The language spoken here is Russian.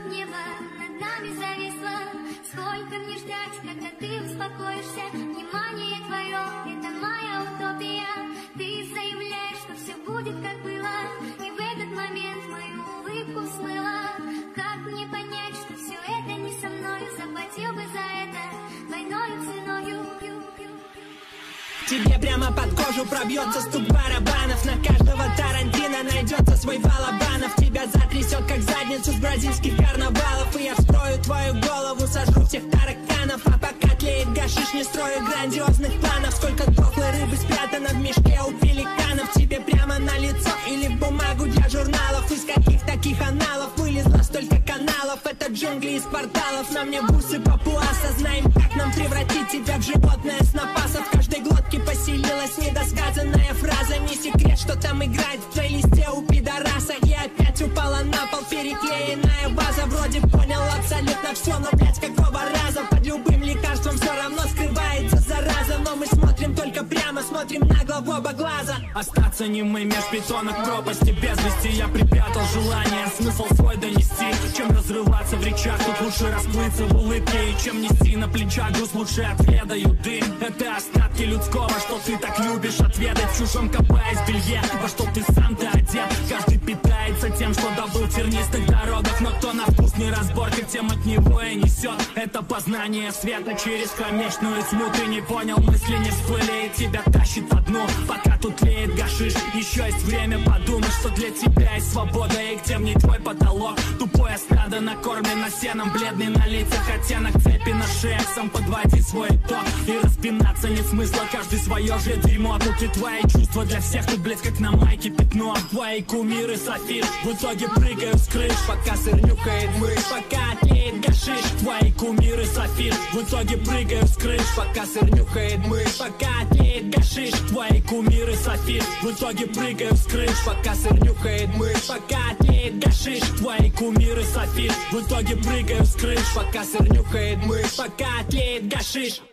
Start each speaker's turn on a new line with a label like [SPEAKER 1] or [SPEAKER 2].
[SPEAKER 1] небо над нами зависло. Сколько мне ждать, когда ты успокоишься? Внимание твое, это моя утопия. Ты заявляешь, что все будет как было, и в этот момент мою улыбку смыла. Как мне понять, что все это не со мной? Заплатил бы за это двойной ценою.
[SPEAKER 2] Тебе прямо под кожу пробьется стук барабанов. На каждого Тарантино найдется свой Балабанов. Тебя затрясет, как задницу с бразильских карнавалов. И я встрою твою голову, сожру всех тараканов. А пока тлеет гашиш, не строю грандиозных планов. Сколько дохлой рыбы спрятано в мешке у пеликанов. Тебе прямо на лицо или в бумагу для журналов. Из каких таких аналов вылезло столько каналов? Это джунгли из порталов. На мне бусы папуаса. Знаем, как нам превратить тебя в животное с напасов. В каждой глотке поселилась недосказанная фраза. Не секрет, что там играет в плейлисте у пидораса. И опять упала на пол переклеенная база. Вроде понял абсолютно все, но, блять, какого раза? Под любым лекарством все равно скрывается зараза. Но мы смотрим только прямо, смотрим нагло в оба глаза.
[SPEAKER 3] Остаться немым меж бетонок пропасти без вести. Я припрятал желание, смысл свой донести. Чем разрываться в речах, тут лучше расплыться в улыбке. И чем нести на плечах груз, лучше отведаю дым. Это остатки людского, что ты так любишь отведать. В чужом копаясь в белье, во что ты сам-то одет. Каждый питается тем, что добыл в тернистых дорогах. Но кто на вкус не разборка, тем от него и несет. Это познание света через кромешную тьму. Ты не понял, мысли не всплыли, и тебя тащит по дну. Пока тут тлеет гашиш, еще есть время подумать, что для тебя есть свобода, и где мне твой потолок. Тупое стадо накормлено сеном, бледный на лицах оттенок цепи на шее. Сам подводи свой итог, и распинаться нет смысла, каждый свое же дерьмо. Тут и твои чувства для всех, тут, блядь, как на майке пятно. Твои кумиры сафир, в итоге прыгаю с крыш. Пока сыр нюхает мышь, пока тлеет гашиш. Твои кумиры сафир, в итоге прыгаю с крыш. Пока сыр нюхает мышь, пока тлеет гашиш. Твои кумиры сафир, в итоге прыгаю с крыш. Пока сыр нюхает мышь, пока тлеет гашиш. Твои кумиры сафир, в итоге прыгаю с крыш. Пока сыр нюхает мышь, пока тлеет гашиш.